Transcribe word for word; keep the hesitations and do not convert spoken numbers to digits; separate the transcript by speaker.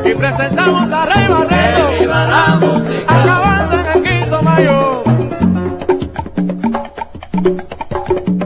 Speaker 1: Aquí presentamos a Rey Barreto.
Speaker 2: Que viva la música.
Speaker 1: Acabando en el quinto mayo.